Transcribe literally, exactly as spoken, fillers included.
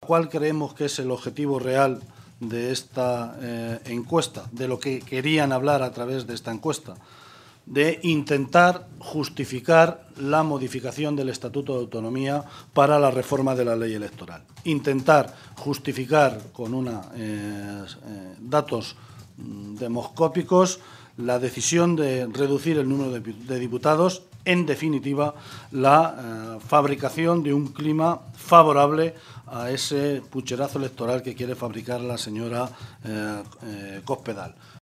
¿Cuál creemos que es el objetivo real de esta eh, encuesta, de lo que querían hablar a través de esta encuesta? De intentar justificar la modificación del Estatuto de Autonomía para la reforma de la ley electoral. Intentar justificar con una, eh, eh, datos demoscópicos la decisión de reducir el número de, de diputados, en definitiva, la eh, fabricación de un clima favorable a ese pucherazo electoral que quiere fabricar la señora eh, eh, Cospedal.